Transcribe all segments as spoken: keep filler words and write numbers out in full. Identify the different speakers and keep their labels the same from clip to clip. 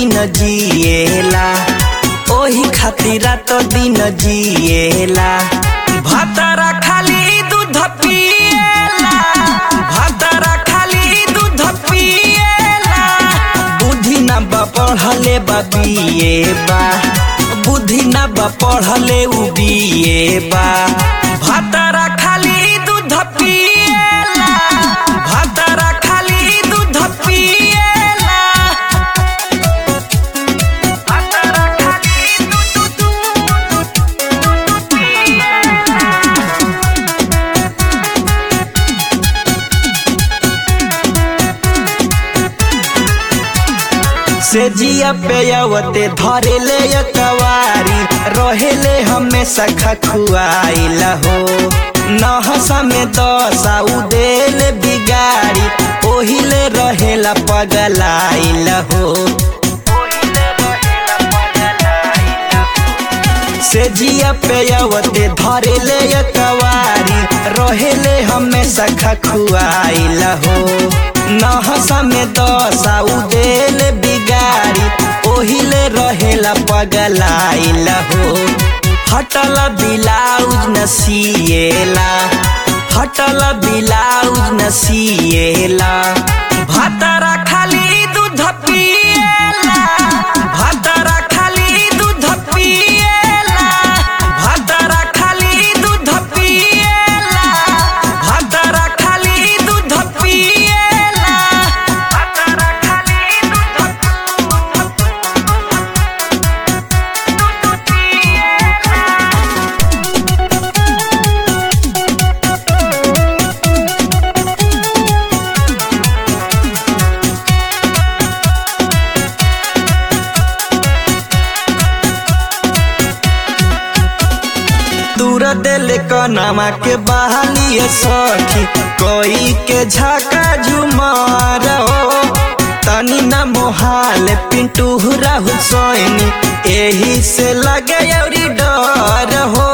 Speaker 1: दिन जिएला, ओही खातिर रात दिन जिएला। भातारा खाली दूध पिएला, भातारा खाली दूध पिएला। बुद्धि ना बा पढ़ले बा बीए बा, बुद्धि ना बा पढ़ले उ बीए बा। भातारा खाली दूध पिएला, भातारा खाली दूध पिएला। भातारा खाली दूध दूध पिएला। से जिया पे आवते धरेले कवारी, रहेले हमेशा खखुआइला हो। नहसा में दशा उदेल बिगाड़ी, ओहिले रहेला पगलाइला हो। से जिया पे आवते धरेले कवारी, रहेले हमेशा खखुआइला हो। नहसा में दशा उदेल बिगाड़ी, ओहिले रहेला पगलाइला हो। हटल ब्लाउज न सिएला, हटल ब्लाउज न सिएला। भातारा खाली दूध पिएला, भातारा खाली दूध पिएला। भातारा खाली दूध पिएला, भातारा खाली दूध पिएला। भातारा खाली दूध दूर दिल कनमा के बहालिए सखी, कोई के झाका झुमार हो। तनी न मोहाल पिंटू राहुल सोनी, एही से लगे अउरी डर हो।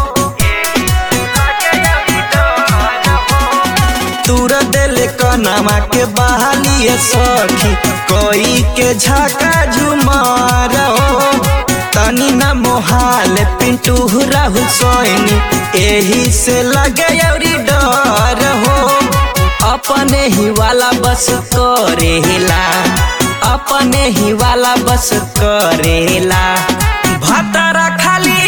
Speaker 1: दूर दिल कनमा के बहालिए सखी, कोई के झाका झुमार हो। तनी न मोहाल पिंटू राहुल सोनी, एही से लगे अउरी डर हो। अपने ही वाला बस करेला, अपने ही वाला बस करेला। भातारा खाली